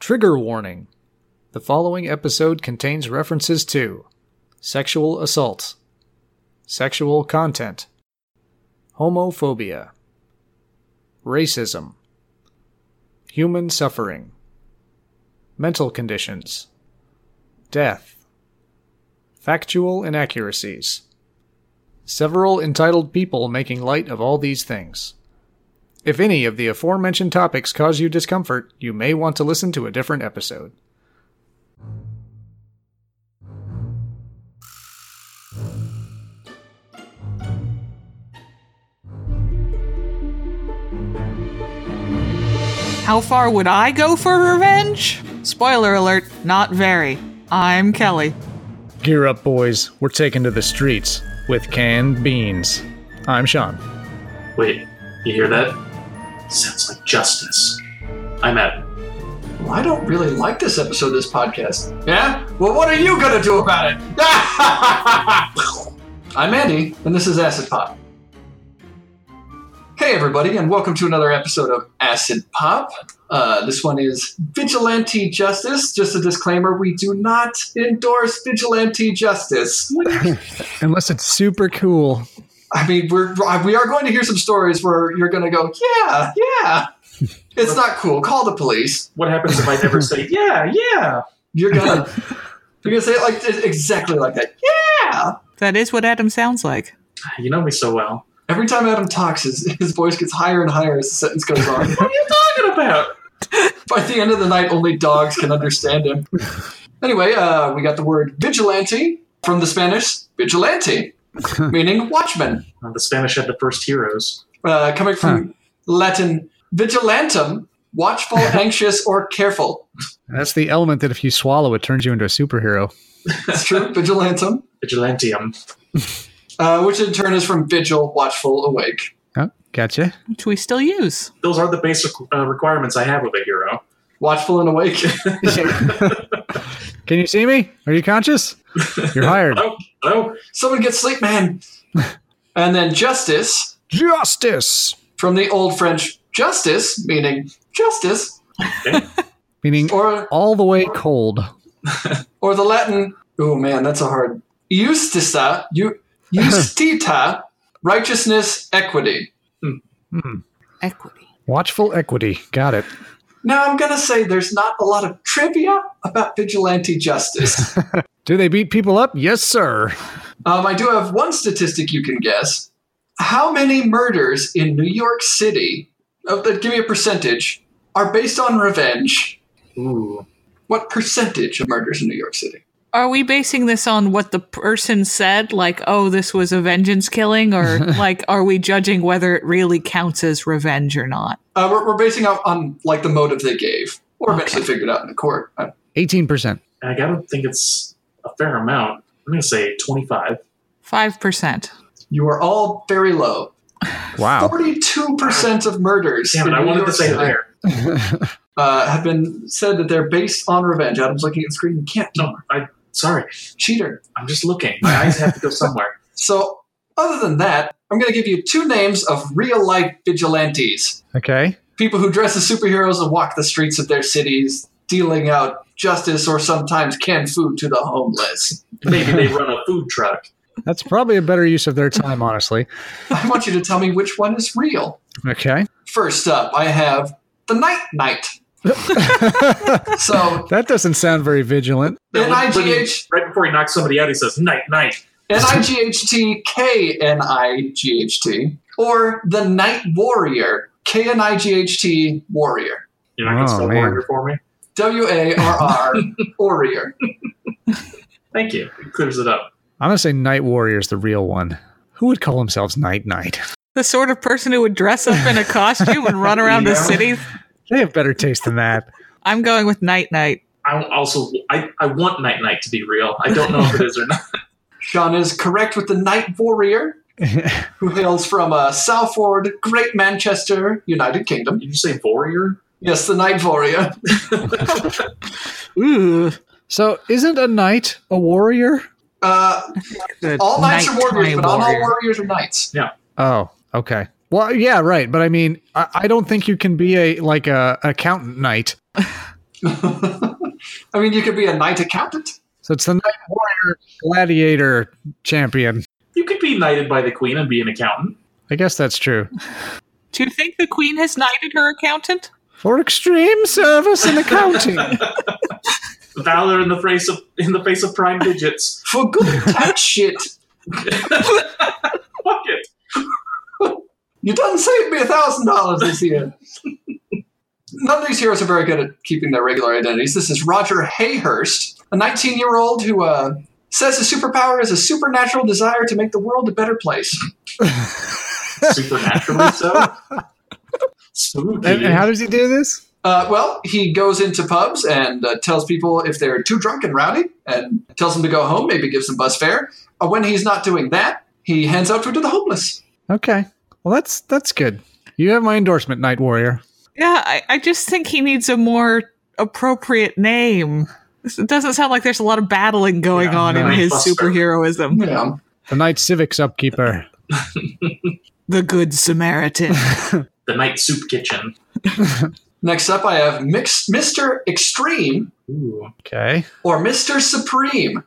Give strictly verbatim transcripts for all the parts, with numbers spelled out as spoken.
Trigger warning. The following episode contains references to sexual assault, sexual content, homophobia, racism, human suffering, mental conditions, death, factual inaccuracies, several entitled people making light of all these things. If any of the aforementioned topics cause you discomfort, you may want to listen to a different episode. How far would I go for revenge? Spoiler alert, not very. I'm Kelly. Gear up, boys. We're taking to the streets with canned beans. I'm Sean. Wait, you hear that? Sounds like justice. I'm Adam. Well, I don't really like this episode of this podcast. Yeah? Well, what are you gonna do about it? I'm Andy, and this is Acid Pop. Hey everybody, and welcome to another episode of Acid Pop. Uh, this one is Vigilante Justice. Just a disclaimer, we do not endorse Vigilante Justice. Unless it's super cool. I mean, we're we are going to hear some stories where you're going to go, yeah, yeah. It's not cool. Call the police. What happens if I never say, yeah, yeah? You're gonna you're gonna say it like exactly like that. Yeah. That is what Adam sounds like. You know me so well. Every time Adam talks, his, his voice gets higher and higher as the sentence goes on. What are you talking about? By the end of the night, only dogs can understand him. Anyway, uh, we got the word vigilante from the Spanish vigilante, meaning watchman. Uh, the Spanish had the first heroes. Uh, coming from huh. Latin vigilantum, watchful, anxious, or careful. That's the element that if you swallow, it turns you into a superhero. That's true, vigilantum. Vigilantium. Uh, which in turn is from vigil, watchful, awake. Oh, gotcha. Which we still use. Those are the basic uh, requirements I have of a hero. Watchful and awake. Can you see me? Are you conscious? You're hired. Hello? Hello? Someone get sleep, man. And then justice. Justice! From the old French justice, meaning justice. Okay. Meaning or, all the way cold. Or the Latin, oh man, that's a hard. Justita, you, justita, righteousness, equity. Hmm. Hmm. Equity. Watchful equity. Got it. Now I'm going to say there's not a lot of trivia about vigilante justice. Do they beat people up? Yes, sir. Um, I do have one statistic you can guess. How many murders in New York City, uh, give me a percentage, are based on revenge? Ooh. What percentage of murders in New York City? Are we basing this on what the person said? Like, oh, this was a vengeance killing? Or, like, are we judging whether it really counts as revenge or not? Uh, we're, we're basing out on, like, the motive they gave. Or Okay. eventually figured out in the court. Uh, eighteen percent. I gotta think it's a fair amount. I'm gonna say twenty-five. five percent. You are all very low. Wow. forty-two percent of murders Damn it, in I New wanted York to say City, higher. uh, have been said that they're based on revenge. Adam's looking at the screen. You can't. No, I, sorry. Cheater. I'm just looking. My eyes have to go somewhere. So, other than that, I'm going to give you two names of real-life vigilantes. Okay. People who dress as superheroes and walk the streets of their cities, dealing out justice or sometimes canned food to the homeless. Maybe they run a food truck. That's probably a better use of their time, honestly. I want you to tell me which one is real. Okay. First up, I have the Night Knight. So, That doesn't sound very vigilant. N I G H Right before he knocks somebody out, he says, night, night. N I G H T K N I G H T, or the Night Warrior, K N I G H T Warrior. You're not going to Oh, spell man. warrior for me? W A R R, Warrior. Thank you. It clears it up. I'm going to say Night Warrior is the real one. Who would call themselves Night Knight? The sort of person who would dress up in a costume and run around the Yeah. city. They have better taste than that. I'm going with Night Knight. I also, I, I want night, night to be real. I don't know if it is or not. Sean is correct with the Night Warrior, who hails from uh, Salford, Great Manchester, United Kingdom. Did you say warrior? Yes, the Night Warrior. Ooh. So, isn't a knight a warrior? Uh, The all knights are warriors, nighttime but not all warrior. warriors are knights. Oh, okay. Well, yeah, right. But I mean, I, I don't think you can be a like a accountant knight. I mean, you could be a knight accountant. So it's the Knight Warrior Gladiator champion. You could be knighted by the queen and be an accountant. I guess that's true. Do you think the queen has knighted her accountant? For extreme service in accounting. Valor in the face of in the face of prime digits. For good tax shit. Fuck it. You done saved me a thousand dollars this year. None of these heroes are very good at keeping their regular identities. This is Roger Hayhurst, a nineteen-year-old who uh, says his superpower is a supernatural desire to make the world a better place. Supernaturally so? Spooky. And, and how does he do this? Uh, well, he goes into pubs and uh, tells people if they're too drunk and rowdy, and tells them to go home, maybe gives them bus fare. Uh, when he's not doing that, he hands out food to the homeless. Okay. Well, that's that's good. You have my endorsement, Night Warrior. Yeah, I, I just think he needs a more appropriate name. It doesn't sound like there's a lot of battling going Yeah, on in Night his Buster. superheroism. Yeah. The Night Civics upkeeper. The Good Samaritan. The night soup kitchen. Next up, I have Mix- Mister Extreme Ooh. Okay. or Mister Supreme.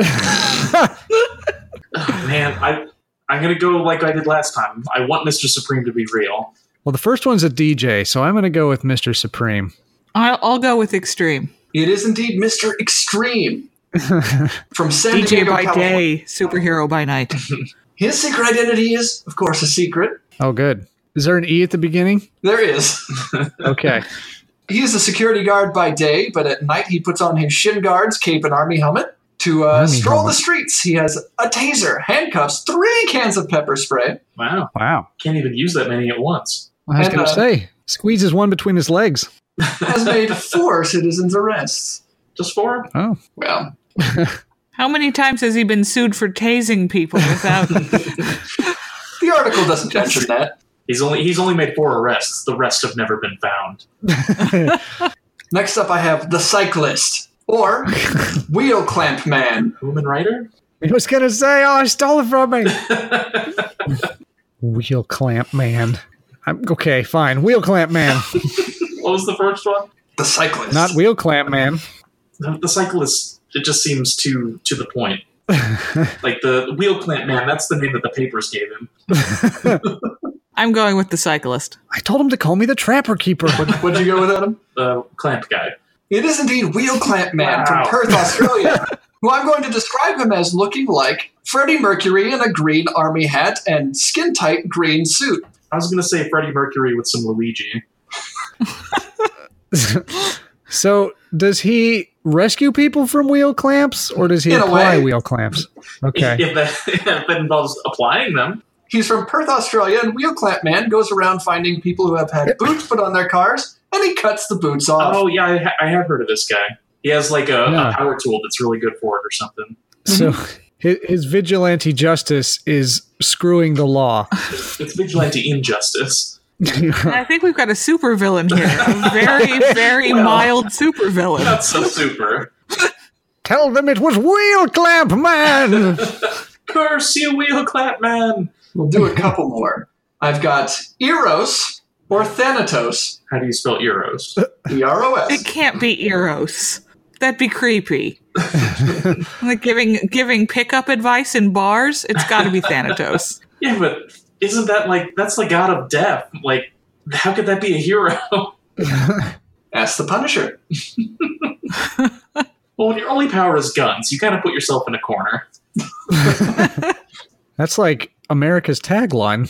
Oh, man, I, I'm going to go like I did last time. I want Mister Supreme to be real. Well, the first one's a D J, so I'm going to go with Mister Supreme. I'll, I'll go with Extreme. It is indeed Mister Extreme from San D J Diego, by California. day, superhero by night. His secret identity is, of course, a secret. Oh, good. Is there an E at the beginning? There is. Okay. He is a security guard by day, but at night he puts on his shin guards, cape, and army helmet to uh, Army stroll helmet. the streets. He has a taser, handcuffs, three cans of pepper spray. Wow. Wow. Can't even use that many at once. I was And, going to uh, say, squeezes one between his legs. Has made four citizens' arrests. Just four? Oh. Well, How many times has he been sued for tasing people without... the article doesn't mention that. He's only he's only made four arrests. The rest have never been found. Next up, I have the cyclist, or wheel clamp man. Human Rider? I was going to say, oh, I stole it from me. Wheel clamp man. I'm, okay, fine. Wheel clamp man. What was the first one? The cyclist. Not wheel clamp man. The, the cyclist, it just seems too to the point. Like the wheel clamp man, that's the name that the papers gave him. I'm going with the cyclist. I told him to call me the Trapper Keeper. What, what'd you go with, Adam? The clamp guy. It is indeed Wheel Clamp Man Wow. from Perth, Australia, who I'm going to describe him as looking like Freddie Mercury in a green army hat and skin-tight green suit. I was going to say Freddie Mercury with some Luigi. So, does he rescue people from wheel clamps, or does he In a apply way. Okay. wheel clamps? Okay. If that, if that involves applying them. He's from Perth, Australia, and Wheel Clamp Man goes around finding people who have had boots put on their cars, and he cuts the boots off. Oh, yeah, I, ha- I have heard of this guy. He has like a, Yeah. a power tool that's really good for it or something. So, his, his vigilante justice is screwing the law. It's vigilante injustice. I think we've got a supervillain here. A very, very Well, mild supervillain. Not so super. Tell them it was wheel clamp man. Curse you, wheel clamp man! We'll do a couple more. I've got Eros or Thanatos. How do you spell Eros? E R O It S. can't be Eros. That'd be creepy. Like giving giving pickup advice in bars, it's got to be Thanatos. Yeah, but isn't that like, that's the god of death? Like, how could that be a hero? Ask the Punisher. Well, when your only power is guns, you kind of put yourself in a corner. That's like America's tagline.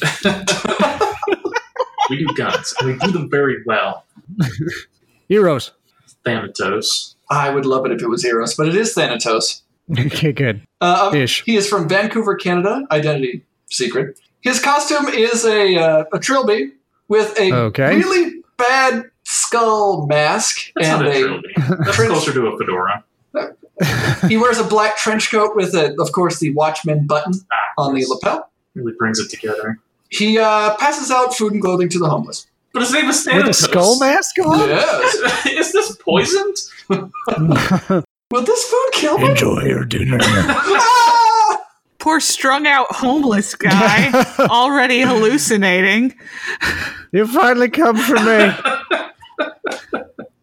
We do guns, and we do them very well. Heroes. Thanatos. I would love it if it was Eros, but it is Thanatos. Okay, good. Uh, Ish. He is from Vancouver, Canada. Identity secret. His costume is a uh, a trilby with a Okay. really bad skull mask That's and not a a. trilby. That's trench- closer to a fedora. He wears a black trench coat with, a, of course, the Watchman button Ah, on the yes. lapel. Really brings it together. He uh, passes out food and clothing to the homeless. But his name is With Thanatos. a skull mask on? Yes. Is this poisoned? Will this food kill me? Enjoy your dinner. Ah! Poor strung out homeless guy, already hallucinating. You finally come for me.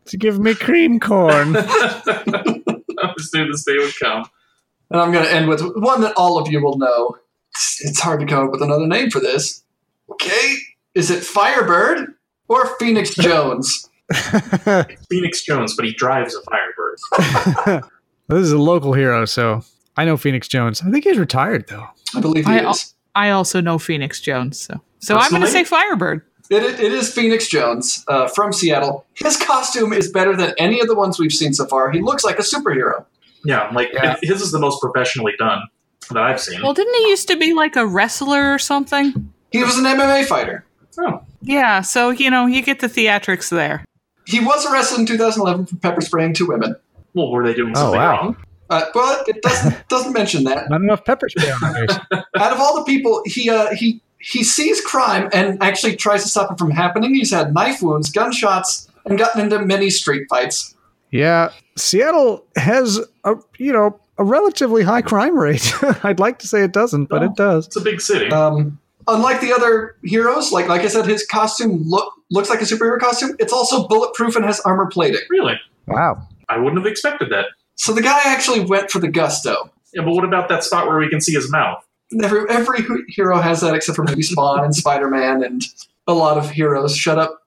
to give me cream corn. I just knew this day would come. And I'm going to end with one that all of you will know. It's, it's hard to come up with another name for this. Okay. Is it Firebird or Phoenix Jones? Phoenix Jones, but he drives a Firebird. This is a local hero, so I know Phoenix Jones. I think he's retired, though. I believe he I, al- is. I also know Phoenix Jones, so so I'm going to Personally? say Firebird. It, it, it is Phoenix Jones uh, from Seattle. His costume is better than any of the ones we've seen so far. He looks like a superhero. Yeah, like Yeah. his is the most professionally done that I've seen. Well, didn't he used to be like a wrestler or something? He was an M M A fighter. Oh, Yeah, so you know you get the theatrics there. He was arrested in two thousand eleven for pepper spraying two women. well, were they doing Oh, something wow. wrong? Uh, well, it doesn't doesn't mention that. Not enough pepper spray on my face. Out of all the people, he uh, he he sees crime and actually tries to stop it from happening. He's had knife wounds, gunshots, and gotten into many street fights. Yeah, Seattle has a you know a relatively high crime rate. I'd like to say it doesn't, but Oh. it does. It's a big city. Um, unlike the other heroes, like like I said, his costume look looks like a superhero costume. It's also bulletproof and has armor plating. really? Wow. I wouldn't have expected that. So the guy actually went for the gusto. Yeah, but what about that spot where we can see his mouth? Every every hero has that, except for maybe Spawn and Spider Man and a lot of heroes. Shut up.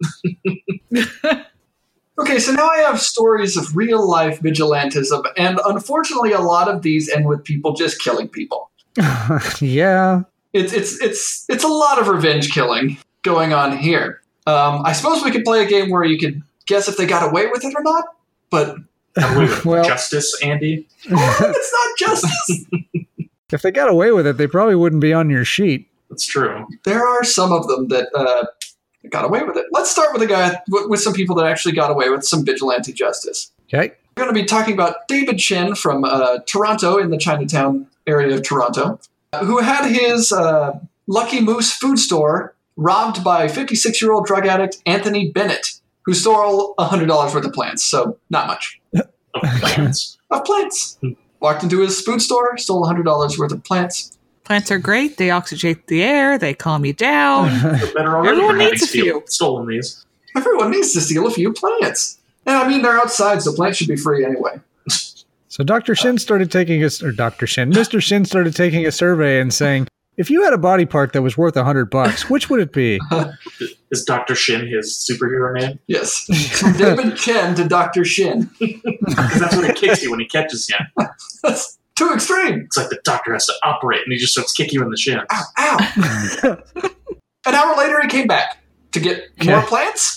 Okay, so now I have stories of real life vigilantism, and unfortunately, a lot of these end with people just killing people. Yeah. It's it's it's it's a lot of revenge killing going on here. Um, I suppose we could play a game where you could guess if they got away with it or not, but Wait, wait, Well- Justice, Andy? it's not justice. If they got away with it, they probably wouldn't be on your sheet. That's true. There are some of them that uh, got away with it. Let's start with a guy with, with some people that actually got away with some vigilante justice. Okay. We're going to be talking about David Chen from uh, Toronto, in the Chinatown area of Toronto, who had his uh, Lucky Moose food store robbed by fifty-six-year-old drug addict Anthony Bennett, who stole one hundred dollars worth of plants, so not much. Of plants. Of plants. Walked into his food store, stole one hundred dollars worth of plants. Plants are great. They oxygenate the air. They calm you down. They're better already Everyone for having needs a steal- few. stolen these. Everyone needs to steal a few plants. And I mean, they're outside, so plants should be free anyway. So Doctor Shin started taking a, or Doctor Shin, Mister Shin started taking a survey and saying, if you had a body part that was worth a hundred bucks, which would it be? Is Doctor Shin his superhero name? Yes. From David Chen to Doctor Shin. Because that's what he kicks you when he catches you. That's too extreme. It's like the doctor has to operate, and he just starts kicking you in the shins. Ow, ow. An hour later, he came back to get Okay. more plants.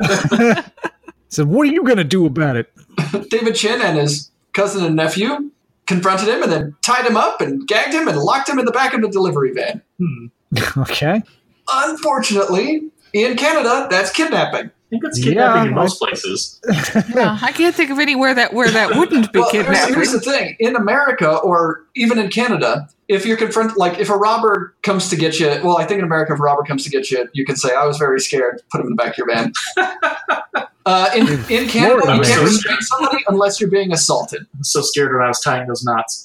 So what are you going to do about it? David Chen and his cousin and nephew confronted him and then tied him up and gagged him and locked him in the back of the delivery van. Hmm. Okay. Unfortunately, in Canada, that's kidnapping. I think that's kidnapping Yeah, in most I- places. Yeah, I can't think of anywhere that where that wouldn't be Well, here's, kidnapping. here's the thing. In America, or even in Canada, if you're confront, like if a robber comes to get you, well, I think in America, if a robber comes to get you, you can say, I was very scared, put him in the back of your van. uh, in, in Canada, Florida, you can't maybe. restrain somebody unless you're being assaulted. I was so scared when I was tying those knots.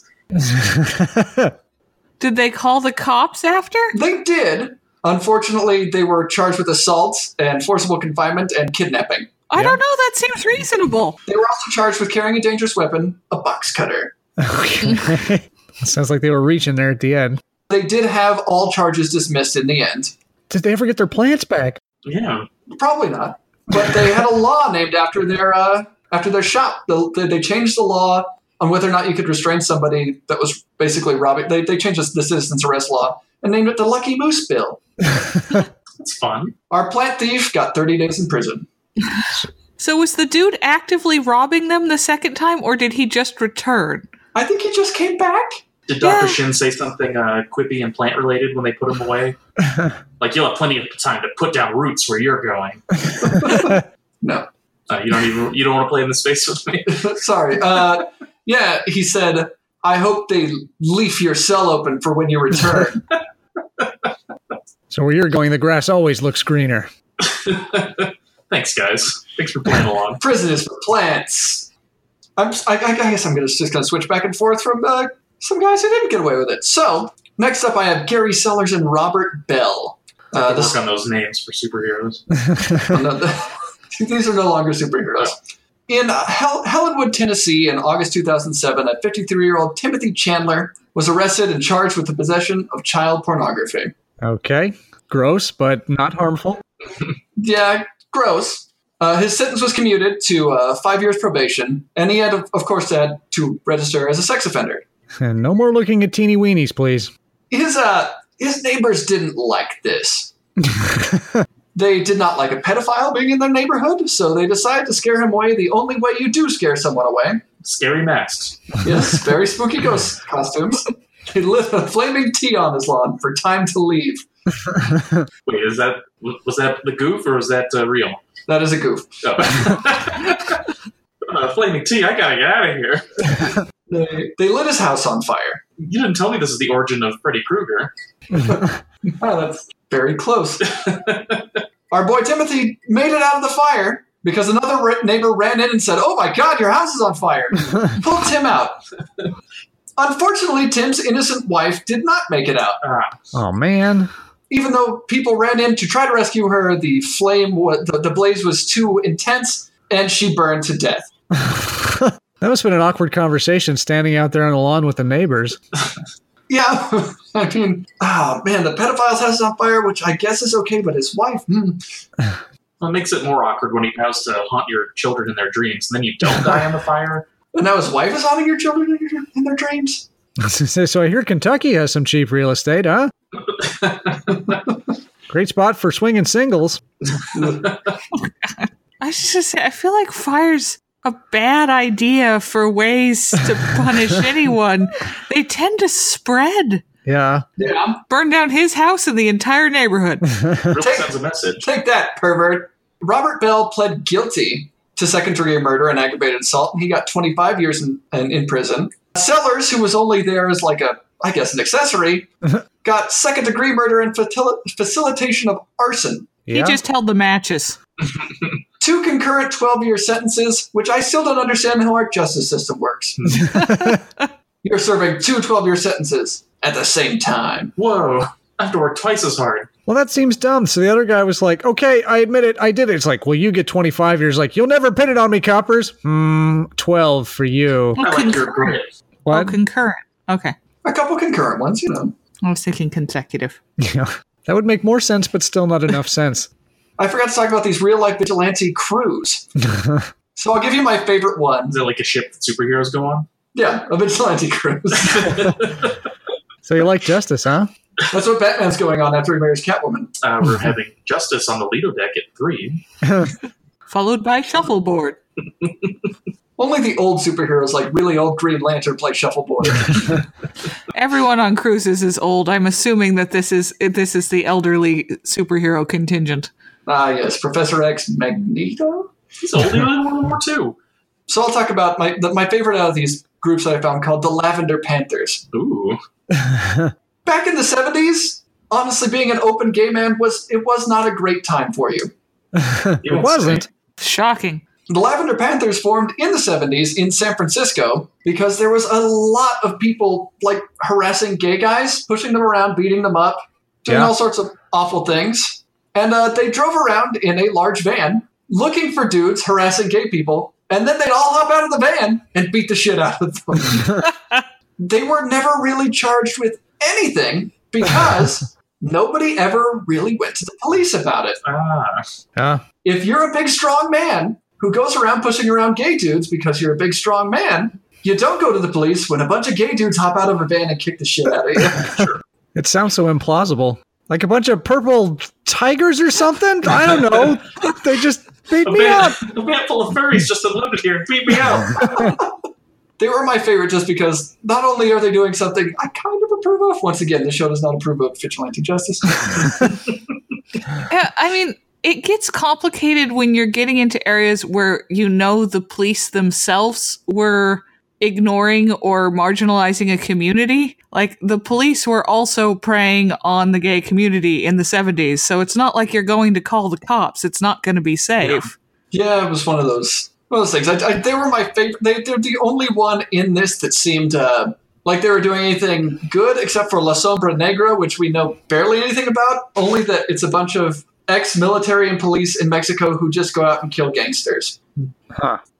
Did they call the cops after? They did. Unfortunately, they were charged with assault and forcible confinement and kidnapping. I Yeah. don't know. That seems reasonable. They were also charged with carrying a dangerous weapon, a box cutter. Okay. Sounds like they were reaching there at the end. They did have all charges dismissed in the end. Did they ever get their plants back? Yeah. Probably not. But they had a law named after their uh, after their shop. They, they changed the law on whether or not you could restrain somebody that was basically robbing. They, they changed the citizen's arrest law and named it the Lucky Moose Bill. That's fun. Our plant thief got thirty days in prison. So was the dude actively robbing them the second time, or did he just return? I think he just came back. Did Doctor Yeah. Shin say something uh, quippy and plant related when they put him away? Like, you'll have plenty of time to put down roots where you're going. No. Uh, you don't even you don't want to play in this space with me. Sorry. Uh, yeah, he said, I hope they leaf your cell open for when you return. So where you're going, the grass always looks greener. Thanks, guys. Thanks for playing along. Prison is for plants. I'm, I, I guess I'm gonna, just going to switch back and forth from uh, some guys who didn't get away with it. So, next up I have Gary Sellers and Robert Bell. Uh, I this, work on those names for superheroes. no, these are no longer superheroes. In uh, Hel- Helenwood, Tennessee, in August two thousand seven, a fifty-three-year-old Timothy Chandler was arrested and charged with the possession of child pornography. Okay. Gross, but not harmful. Yeah, gross. Uh, his sentence was commuted to uh, five years probation, and he had, of of course, had to register as a sex offender. And no more looking at teeny weenies, please. His uh, his neighbors didn't like this. They did not like a pedophile being in their neighborhood, so they decided to scare him away the only way you do scare someone away. Scary masks. Yes, very spooky ghost costumes. He lit a flaming tea on his lawn for time to leave. Wait, is that was that the goof or was that uh, real? That is a goof. Oh. uh, flaming tea, I gotta get out of here. They, they lit his house on fire. You didn't tell me this is the origin of Freddy Krueger. Oh, that's very close. Our boy Timothy made it out of the fire because another ra- neighbor ran in and said, "Oh my God, your house is on fire." Pulled Tim out. Unfortunately, Tim's innocent wife did not make it out. Ah. Oh, man. Even though people ran in to try to rescue her, the flame, wa- the, the blaze was too intense, and she burned to death. That must have been an awkward conversation standing out there on the lawn with the neighbors. Yeah, I mean, oh man, the pedophile's house is on fire, which I guess is okay, but his wife, hmm. Well, it makes it more awkward when he vows to haunt your children in their dreams, and then you don't die in the fire. And now his wife is haunting your children in, your, in their dreams? So I hear Kentucky has some cheap real estate, huh? Great spot for swinging singles. I was just gonna say, I feel like fire's a bad idea for ways to punish anyone. They tend to spread. Yeah. Yeah. Burn down his house and the entire neighborhood. Really Take- sends a message. Take that, pervert. Robert Bell pled guilty to second-degree murder and aggravated assault, and he got twenty-five years in, in, in prison. Sellers, who was only there as like a, I guess, an accessory, got second-degree murder and facil- facilitation of arson. Yeah. He just held the matches. Two concurrent twelve-year sentences, which I still don't understand how our justice system works. You're serving two twelve-year sentences at the same time. Whoa. I have to work twice as hard. Well, that seems dumb. So the other guy was like, okay, I admit it. I did it. It's like, well, you get twenty-five years. Like, you'll never pin it on me, coppers. Hmm, twelve for you. Well, I like your concurrent. grit. Oh, What? concurrent. Okay. A couple concurrent ones, you know. I was thinking consecutive. Yeah. That would make more sense, but still not enough sense. I forgot to talk about these real-life vigilante crews. So I'll give you my favorite one. Is it like a ship that superheroes go on? Yeah, a vigilante cruise. So you like justice, huh? That's what Batman's going on after he marries Catwoman. Uh, we're having Justice on the Lido deck at three. Followed by shuffleboard. Only the old superheroes, like really old Green Lantern, play shuffleboard. Everyone on cruises is old. I'm assuming that this is this is the elderly superhero contingent. Ah, yes, Professor X, Magneto. He's older than World War Two. So I'll talk about my the, my favorite out of these groups that I found called the Lavender Panthers. Ooh. Back in the seventies, honestly, being an open gay man was it was not a great time for you. It wasn't. Shocking. The Lavender Panthers formed in the seventies in San Francisco because there was a lot of people like harassing gay guys, pushing them around, beating them up, doing Yeah. all sorts of awful things. And uh, they drove around in a large van looking for dudes harassing gay people, and then they'd all hop out of the van and beat the shit out of them. They were never really charged with anything because nobody ever really went to the police about it. Ah. Yeah. If you're a big, strong man who goes around pushing around gay dudes because you're a big, strong man, you don't go to the police when a bunch of gay dudes hop out of a van and kick the shit out of you. It sounds so implausible. Like a bunch of purple tigers or something? I don't know. They just beat A me van, up. a van full of furries just unloaded here and beat me out. They were my favorite just because not only are they doing something I kind of approve of, once again, the show does not approve of vigilante justice. Yeah, I mean, it gets complicated when you're getting into areas where you know the police themselves were ignoring or marginalizing a community. Like, the police were also preying on the gay community in the seventies, so it's not like you're going to call the cops. It's not going to be safe. Yeah, it was one of those one of those things. I, I, they were my favorite. They, they're the only one in this that seemed uh, like they were doing anything good, except for La Sombra Negra, which we know barely anything about. Only that it's a bunch of ex-military and police in Mexico who just go out and kill gangsters. Huh.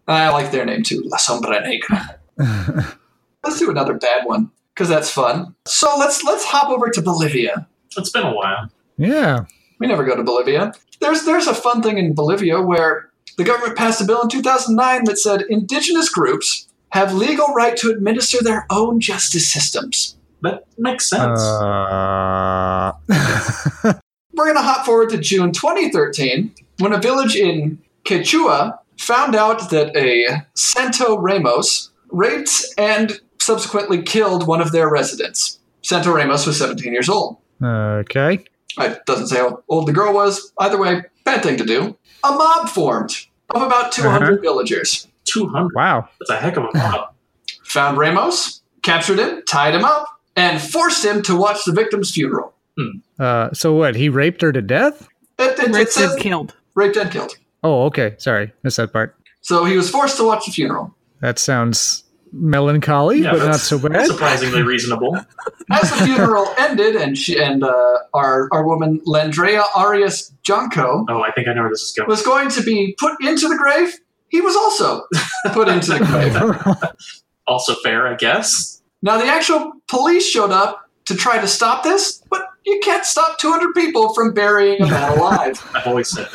I like their name too, La Sombra Negra. Let's do another bad one, because that's fun. So let's let's hop over to Bolivia. It's been a while. Yeah. We never go to Bolivia. There's there's a fun thing in Bolivia where the government passed a bill in two thousand nine that said indigenous groups have legal right to administer their own justice systems. That makes sense. Uh... We're going to hop forward to June twenty thirteen, when a village in Quechua found out that a Santo Ramos raped and subsequently killed one of their residents. Santo Ramos was seventeen years old. okay. It doesn't say how old the girl was. Either way, bad thing to do. A mob formed of about two hundred Uh-huh. villagers. two hundred. Wow. That's a heck of a mob. Found Ramos, captured him, tied him up, and forced him to watch the victim's funeral. Uh, so what? He raped her to death? It, it, it Raped says and killed. raped and killed. Oh, okay. Sorry. Missed that part. So he was forced to watch the funeral. That sounds melancholy, Yeah, but not that's so bad. Surprisingly reasonable. As the funeral ended, and she and uh, our our woman Landrea Arias Junco Oh, I think I know where this is going. was going to be put into the grave, he was also put into the grave. Also fair, I guess. Now, the actual police showed up to try to stop this, but you can't stop two hundred people from burying a man alive. I've always said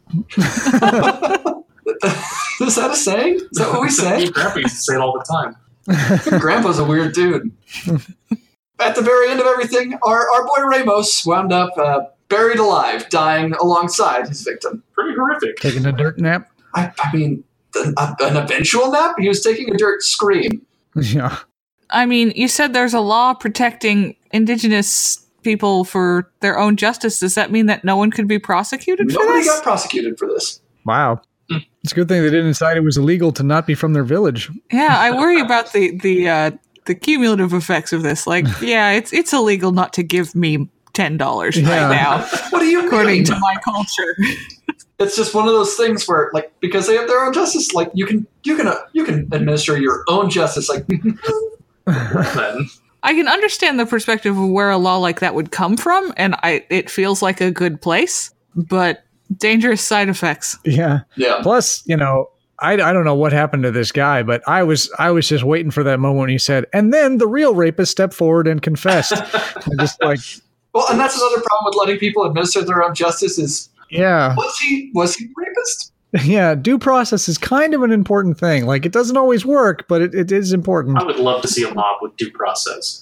that. Is that a saying? Is that what we say? Grandpa used to say it all the time. Grandpa's a weird dude. At the very end of everything, our, our boy Ramos wound up uh, buried alive, dying alongside his victim. Pretty horrific. Taking a dirt nap? I, I mean, an, an eventual nap? He was taking a dirt scream. Yeah. I mean, you said there's a law protecting indigenous people for their own justice. Does that mean that no one could be prosecuted for Nobody this? got prosecuted for this. Wow. It's a good thing they didn't decide it was illegal to not be from their village. Yeah, I worry about the the uh, the cumulative effects of this. Like, yeah, it's it's illegal not to give me ten dollars Yeah. right now, What do you according mean? to my culture. It's just one of those things where, like, because they have their own justice, like you can you can uh, you can administer your own justice. Like, Then. I can understand the perspective of where a law like that would come from, and I it feels like a good place, but dangerous side effects. Yeah. yeah, Plus, you know, I, I don't know what happened to this guy, but I was I was just waiting for that moment when he said, and then the real rapist stepped forward and confessed. And just like, well, and that's another problem with letting people administer their own justice is yeah, was he was he a rapist? yeah, due process is kind of an important thing. Like, it doesn't always work, but it, it is important. I would love to see a mob with due process.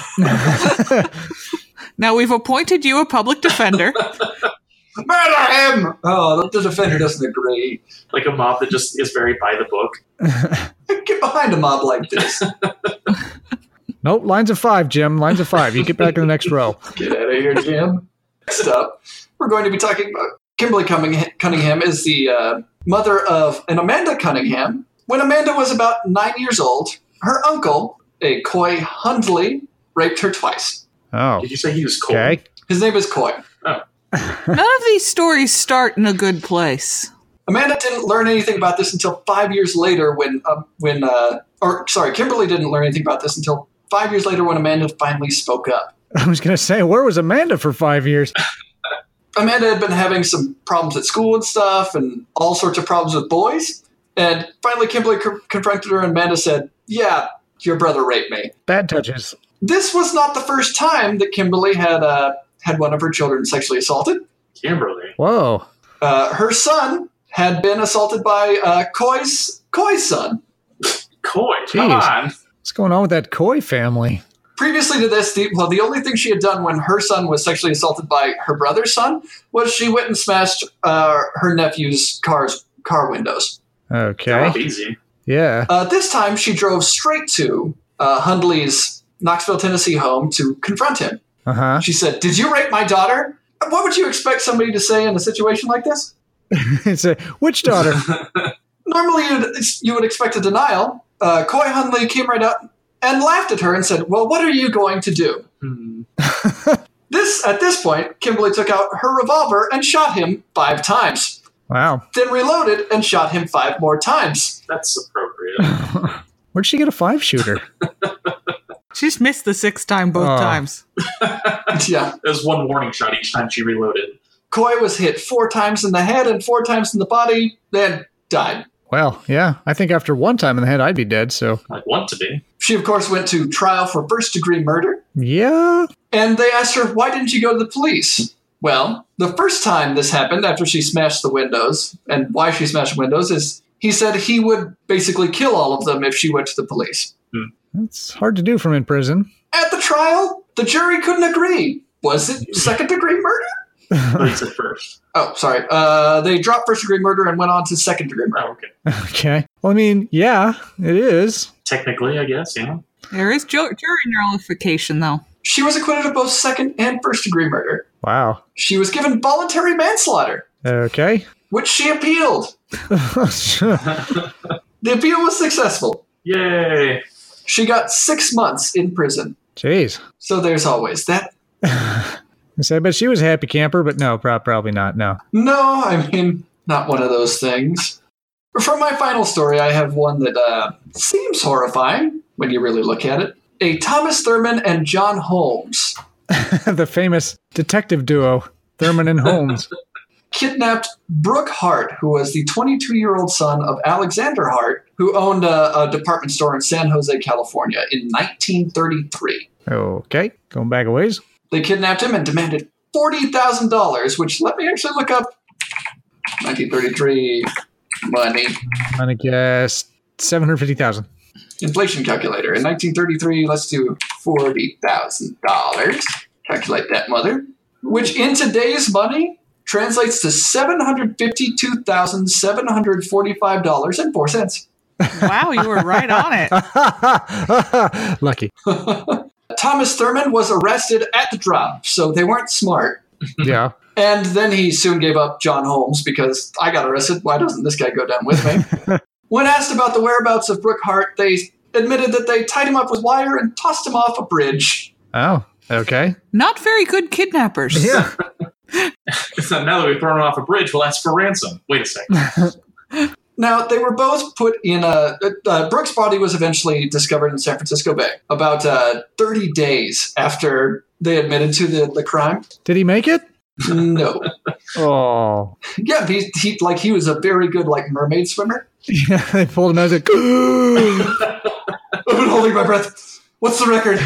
Now we've appointed you a public defender. Murder him! Oh, the, the defender doesn't agree. Like a mob that just is very by the book. Get behind a mob like this. Nope, lines of five, Jim. Lines of five. You get back in the next row. Get out of here, Jim. Next up, we're going to be talking about Kimberly Cunningham is the uh, mother of an Amanda Cunningham. When Amanda was about nine years old, her uncle, a Coy Hundley, raped her twice. Oh, Did you say he was cold? okay. His name is Coy. None of these stories start in a good place. Amanda didn't learn anything about this until five years later when, uh, when uh, or sorry, Kimberly didn't learn anything about this until five years later when Amanda finally spoke up. I was going to say, where was Amanda for five years? Amanda had been having some problems at school and stuff and all sorts of problems with boys. And finally, Kimberly co- confronted her and Amanda said, yeah, your brother raped me. Bad touches. This was not the first time that Kimberly had uh, had one of her children sexually assaulted. Kimberly. Whoa. Uh, her son had been assaulted by uh, Coy's, Coy's son. Coy, come Jeez. on. What's going on with that Coy family? Previously to this, the, well, the only thing she had done when her son was sexually assaulted by her brother's son was she went and smashed uh, her nephew's car's car windows. Okay. Not easy. Yeah. Uh, this time, she drove straight to uh, Hundley's Knoxville, Tennessee home to confront him. Uh-huh. She said, "Did you rape my daughter?" What would you expect somebody to say in a situation like this? It's a witch daughter. Normally, you'd, you would expect a denial. Uh, Coy Hundley came right out and laughed at her and said, "Well, what are you going to do?" Hmm. This At this point, Kimberly took out her revolver and shot him five times. Wow. Then reloaded and shot him five more times. That's appropriate. Where'd she get a five shooter? She's missed the sixth time both Oh. times. Yeah. There's one warning shot each time she reloaded. Coy was hit four times in the head and four times in the body, then died. Well, yeah. I think after one time in the head, I'd be dead, so... I'd want to be. She, of course, went to trial for first-degree murder. Yeah? And they asked her, why didn't you go to the police? Well, the first time this happened, after she smashed the windows, and why she smashed windows, is he said he would basically kill all of them if she went to the police. That's hard to do from in prison. At the trial, the jury couldn't agree. Was it second-degree murder? What is it first? Oh, sorry. Uh, they dropped first-degree murder and went on to second-degree murder. Oh, okay. Okay. Well, I mean, yeah, it is. Technically, I guess, yeah. There is ju- jury nullification, though. She was acquitted of both second and first-degree murder. Wow. She was given voluntary manslaughter, Okay. which she appealed. The appeal was successful. Yay! She got six months in prison. Jeez. So there's always that. I said, but she was a happy camper, but no, pro- probably not, no. No, I mean, not one of those things. For my final story, I have one that uh, seems horrifying when you really look at it. A Thomas Thurman and John Holmes The famous detective duo, Thurman and Holmes. kidnapped Brooke Hart, who was the twenty-two-year-old son of Alexander Hart, who owned a, a department store in San Jose, California in nineteen thirty-three. Okay, going back a ways. They kidnapped him and demanded forty thousand dollars, which let me actually look up. nineteen thirty-three money. I'm going to guess seven hundred fifty thousand dollars. Inflation calculator. In nineteen thirty-three, let's do forty thousand dollars. Calculate that, mother. Which in today's money translates to seven hundred fifty-two thousand seven hundred forty-five dollars and four cents. Wow, you were right on it. Lucky. Thomas Thurman was arrested at the drop, so they weren't smart. Yeah. And then he soon gave up John Holmes because I got arrested. Why doesn't this guy go down with me? When asked about the whereabouts of Brooke Hart, they admitted that they tied him up with wire and tossed him off a bridge. Oh, okay. Not very good kidnappers. Yeah. So now that we've thrown him off a bridge, we'll ask for ransom. Wait a second. Now, they were both put in a... Uh, Brooke's body was eventually discovered in San Francisco Bay about uh, thirty days after they admitted to the, the crime. Did he make it? No. Oh. Yeah, he, he like he was a very good like mermaid swimmer. Yeah, they pulled him out. Like, I've been holding my breath. What's the record?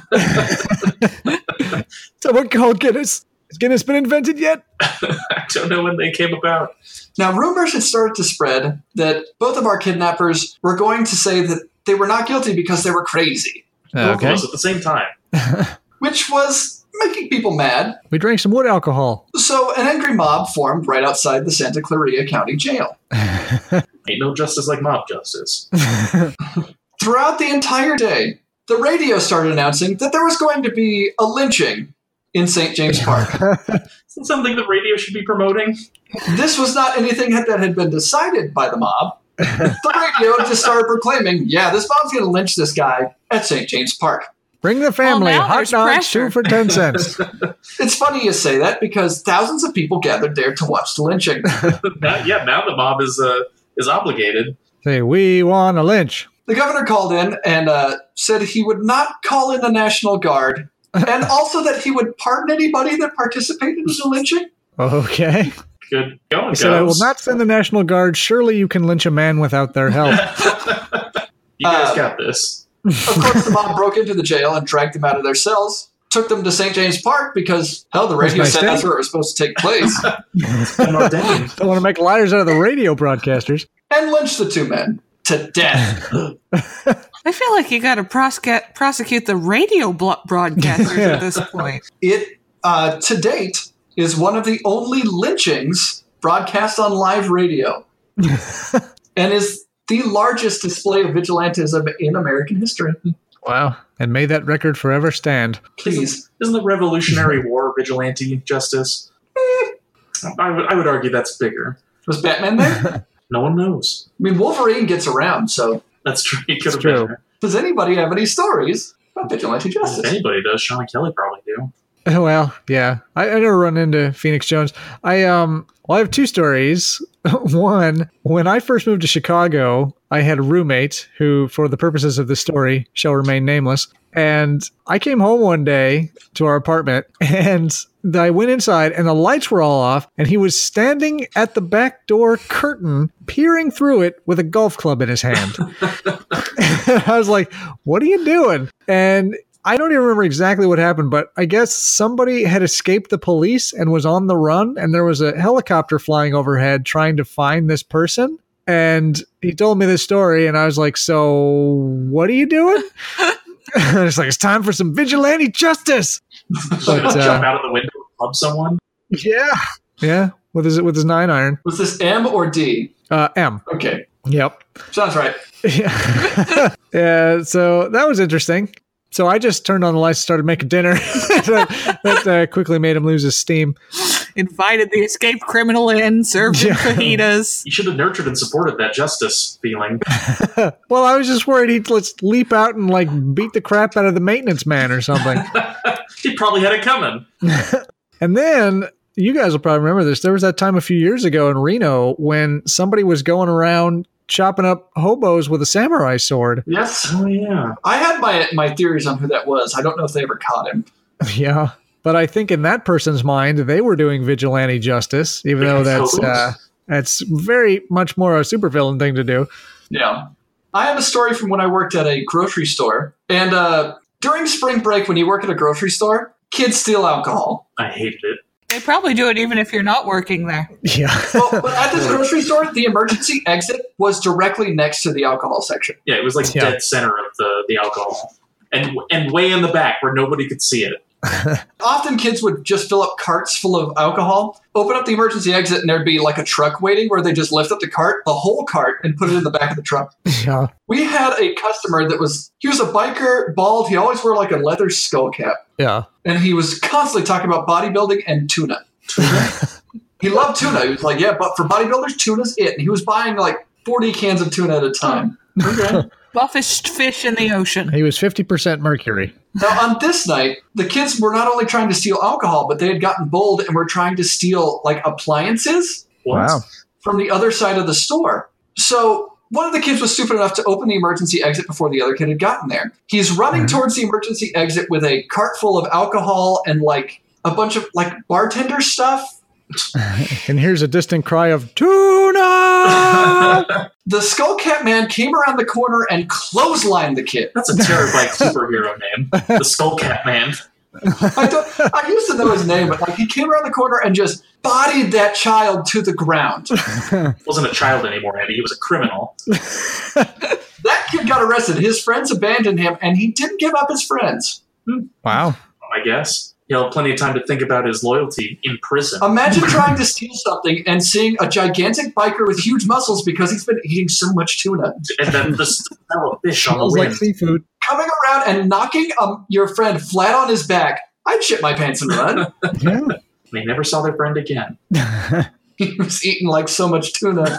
someone called Guinness. Has Guinness been invented yet? I don't know when they came about. Now, rumors had started to spread that both of our kidnappers were going to say that they were not guilty because they were crazy, Both Okay. of us at the same time. which was making people mad. We drank some wood alcohol. So an angry mob formed right outside the Santa Clarita County Jail. Ain't no justice like mob justice. Throughout the entire day, the radio started announcing that there was going to be a lynching in Saint James Park. Is that something the radio should be promoting? This was not anything that had been decided by the mob. The radio just started proclaiming, yeah, this mob's going to lynch this guy at Saint James Park. Bring the family. now Hot there's dogs, pressure. two for ten cents. It's funny you say that because thousands of people gathered there to watch the lynching. Now, yeah, now the mob is uh, is obligated. Say, we want a lynch. The governor called in and uh, said he would not call in the National Guard, and also that he would pardon anybody that participated in the lynching. Okay. Good going, He said, I will goes. not send the National Guard. Surely you can lynch a man without their help. You guys Uh, got this. Of course, the mob broke into the jail and dragged them out of their cells, took them to Saint James Park because, hell, the radio That's said my that's state. where it was supposed to take place, Been ordained. Don't want to make liars out of the radio broadcasters. and lynched the two men to death. I feel like you got to prosecute prosecute the radio blo- broadcasters Yeah. at this point. It, uh, to date, is one of the only lynchings broadcast on live radio, and is the largest display of vigilantism in American history. Wow. And may that record forever stand. Please. Isn't the Revolutionary War vigilante justice? Eh, I would I would argue that's bigger. Was Batman there? No one knows. I mean, Wolverine gets around, so That's true. He could It's have true. been there. does anybody have any stories about vigilante If justice? anybody does, Sean and Kelly probably do. Well, yeah. I, I never run into Phoenix Jones. I um well I have two stories. One, when I first moved to Chicago, I had a roommate who, for the purposes of the story, shall remain nameless. And I came home one day to our apartment and I went inside and the lights were all off and he was standing at the back door curtain, peering through it with a golf club in his hand. I was like, what are you doing? And I don't even remember exactly what happened, but I guess somebody had escaped the police and was on the run, and there was a helicopter flying overhead trying to find this person. And he told me this story, and I was like, so what are you doing? It's like, it's time for some vigilante justice. Just But, gonna uh, jump out of the window and club someone. Yeah. Yeah, with his with his nine iron. Was this M or D? Uh, M. Okay. Yep. Sounds right. Yeah. Yeah, so that was interesting. So I just turned on the lights and started making dinner. that that uh, quickly made him lose his steam. Invited the escaped criminal in, served him Yeah. fajitas. You should have nurtured and supported that justice feeling. Well, I was just worried he'd let's leap out and like beat the crap out of the maintenance man or something. He probably had it coming. And then you guys will probably remember this. There was that time a few years ago in Reno when somebody was going around chopping up hobos with a samurai sword. Yes. Oh yeah. I had my my theories on who that was. I don't know if they ever caught him. Yeah. But I think in that person's mind, they were doing vigilante justice, even though that's uh, that's very much more a supervillain thing to do. Yeah. I have a story from when I worked at a grocery store. And uh, during spring break, when you work at a grocery store, kids steal alcohol. I hated it. They probably do it even if you're not working there. Yeah. Well, but at this grocery store, the emergency exit was directly next to the alcohol section. Yeah, it was like Yeah. dead center of the, the alcohol. And and way in the back where nobody could see it. Often kids would just fill up carts full of alcohol, open up the emergency exit, and there'd be like a truck waiting where they just lift up the cart, the whole cart, and put it in the back of the truck. Yeah. We had a customer that was, he was a biker, bald, he always wore like a leather skull cap. Yeah. And he was constantly talking about bodybuilding and tuna. He loved tuna. He was like, yeah, but for bodybuilders, tuna's it. And he was buying like forty cans of tuna at a time. Okay. Buffest fish in the ocean. He was fifty percent mercury. Now, on this night, the kids were not only trying to steal alcohol, but they had gotten bold and were trying to steal like appliances What? Wow. from the other side of the store. So one of the kids was stupid enough to open the emergency exit before the other kid had gotten there. He's running Mhm. towards the emergency exit with a cart full of alcohol and like a bunch of like bartender stuff. And here's a distant cry of tuna. The Skullcat Man came around the corner and clotheslined the kid. That's a Terabyte superhero name. The Skullcat Man. I, don't, I used to know his name, but like he came around the corner and just bodied that child to the ground. Wasn't a child anymore, Eddie. He was a criminal. That kid got arrested. His friends abandoned him, and he didn't give up his friends. Wow. I guess. He'll have plenty of time to think about his loyalty in prison. Imagine trying to steal something and seeing a gigantic biker with huge muscles because he's been eating so much tuna. And then the smell of fish on the Smells wind. like seafood. Coming around and knocking um, your friend flat on his back. I'd shit my pants and run. Yeah. They never saw their friend again. He was eating like so much tuna.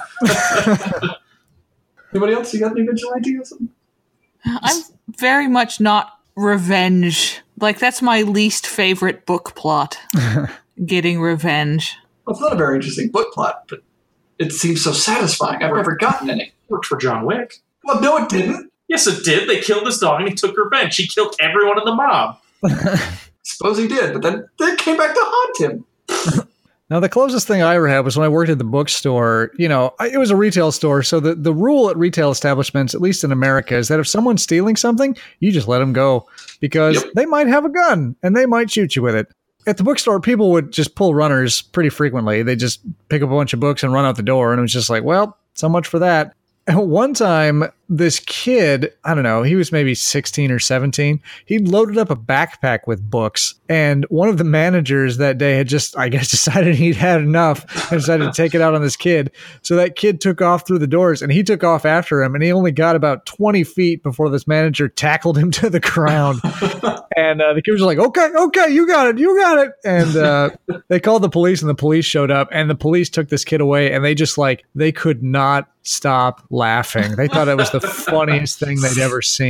Anybody else? You got any vigilante or something? I'm very much not revenge. Like, that's my least favorite book plot. Getting revenge. Well, it's not a very interesting book plot, but it seems so satisfying. I've never gotten any. Worked for John Wick. Well, no, it didn't. Yes, it did. They killed his dog and he took revenge. He killed everyone in the mob. Suppose he did, but then they came back to haunt him. Now, the closest thing I ever had was when I worked at the bookstore. You know, I, it was a retail store. So the, the rule at retail establishments, at least in America, is that if someone's stealing something, you just let them go because Yep. they might have a gun and they might shoot you with it. At the bookstore, people would just pull runners pretty frequently. They just pick up a bunch of books and run out the door. And it was just like, well, so much for that. And one time, this kid, I don't know, he was maybe sixteen or seventeen. He loaded up a backpack with books. And one of the managers that day had just, I guess, decided he'd had enough and decided to take it out on this kid. So that kid took off through the doors and he took off after him. And he only got about twenty feet before this manager tackled him to the ground. And uh, the kid was like, okay, okay, you got it, you got it. And uh, they called the police and the police showed up and the police took this kid away and they just like, they could not stop laughing. They thought it was the funniest thing they'd ever seen.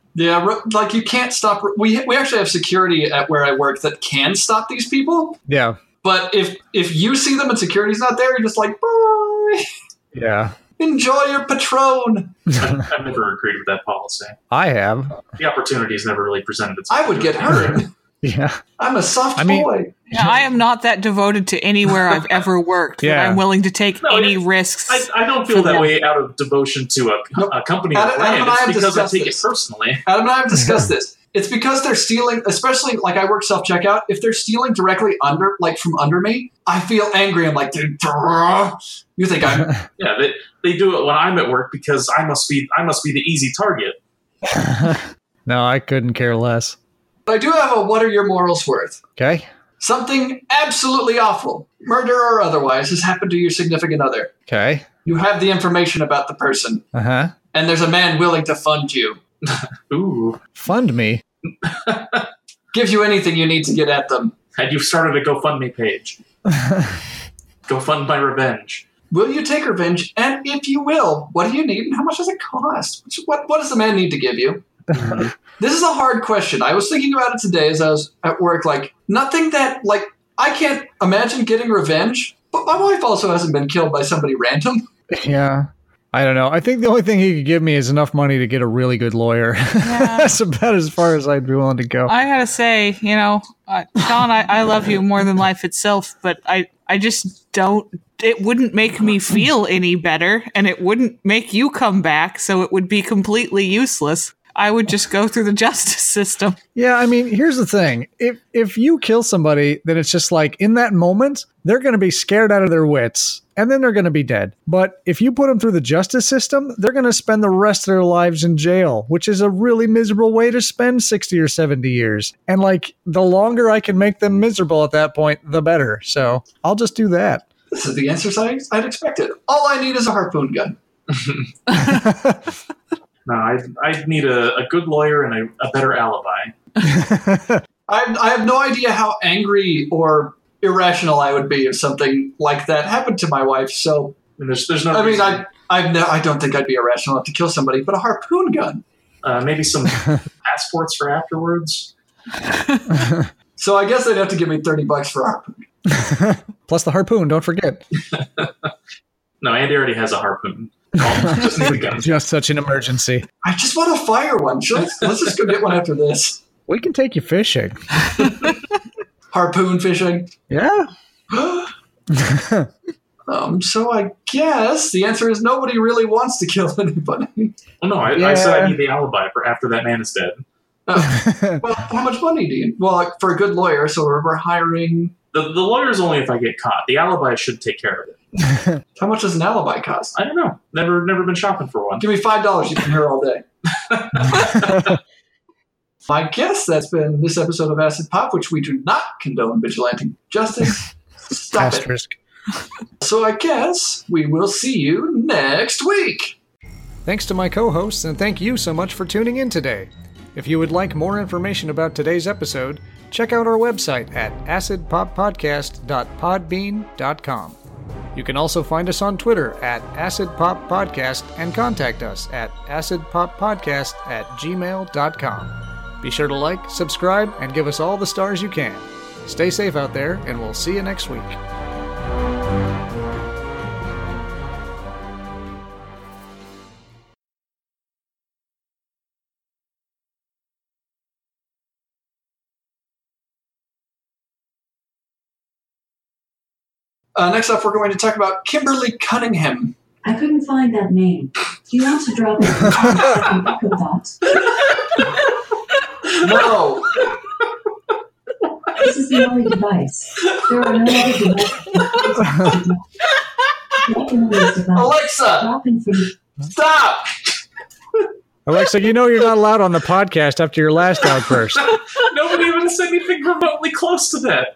Yeah, re- like you can't stop. We we actually have security at where I work that can stop these people. Yeah. But if if you see them and security's not there, you're just like, bye. Yeah. Enjoy your Patron. I've, I've never agreed with that policy. I have. The opportunity has never really presented itself. I would get hurt. Yeah. I'm a soft I mean- boy. Yeah, I am not that devoted to anywhere I've ever worked Yeah. that I'm willing to take No, any it- risks. I, I don't feel For that them. way out of devotion to a, Nope. a company Adam- or brand. Adam and I It's have because I discussed take this. it personally. Adam and I have discussed this. It's because they're stealing, especially like I work self checkout. If they're stealing directly under, like from under me, I feel angry. I'm like, dude, you think I'm? Yeah, they, they do it when I'm at work because I must be I must be the easy target. No, I couldn't care less. But I do have a what are your morals worth? Okay. Something absolutely awful, murder or otherwise, has happened to your significant other. Okay. You have the information about the person, Uh huh. and there's a man willing to fund you. Ooh, Fund me. Gives you anything you need to get at them. had you started a GoFundMe page? Go fund my revenge. Will you take revenge? And if you will, what do you need and how much does it cost? What, what does the man need to give you? This is a hard question. I was thinking about it today as I was at work. Like, nothing that, like, I can't imagine getting revenge, but my wife also hasn't been killed by somebody random. Yeah. I don't know. I think the only thing he could give me is enough money to get a really good lawyer. Yeah. That's about as far as I'd be willing to go. I gotta say, you know, uh, Sean, I, I love you more than life itself, but I, I just don't. It wouldn't make me feel any better, and it wouldn't make you come back, so it would be completely useless. I would just go through the justice system. Yeah, I mean, here's the thing. If if you kill somebody, then it's just like in that moment, they're going to be scared out of their wits, and then they're going to be dead. But if you put them through the justice system, they're going to spend the rest of their lives in jail, which is a really miserable way to spend sixty or seventy years. And like, the longer I can make them miserable at that point, the better. So I'll just do that. This is the answers I, I'd expected. All I need is a harpoon gun. No, I I need a, a good lawyer and a, a better alibi. I, I have no idea how angry or irrational I would be if something like that happened to my wife. So, And there's there's no. I mean, reason. I I've no, I don't think I'd be irrational enough to kill somebody, but a harpoon gun. uh, maybe some passports for afterwards. So I guess they'd have to give me thirty bucks for a harpoon. Plus the harpoon, don't forget. No, Andy already has a harpoon. Oh, just need a gun. Just such an emergency. I just want to fire one. Should, let's, let's just go get one after this. We can take you fishing. Harpoon fishing. Yeah. um. So I guess the answer is nobody really wants to kill anybody. Well, no, I, Yeah. I said I need the alibi for after that man is dead. Oh. Well, how much money do you? Well, like, for a good lawyer, so we're hiring. The the lawyer's only if I get caught. The alibi should take care of it. How much does an alibi cost? I don't know. Never never been shopping for one. Give me five dollars. You can hear all day. I guess that's been this episode of Acid Pop, which we do not condone vigilante justice. Stop it. Asterisk. So I guess we will see you next week. Thanks to my co-hosts, and thank you so much for tuning in today. If you would like more information about today's episode, check out our website at acid pop podcast dot podbean dot com. You can also find us on Twitter at AcidPopPodcast and contact us at acidpoppodcast at gmail dot com. Be sure to like, subscribe, and give us all the stars you can. Stay safe out there, and we'll see you next week. Uh, next up, we're going to talk about Kimberly Cunningham. I couldn't find that name. Do you want to drop it in the back of that? No. This is the only device. There are no other devices. Drop in this device. Alexa, Drop in for you. stop. Alexa, you know you're not allowed on the podcast after your last outburst. Nobody even said anything remotely close to that.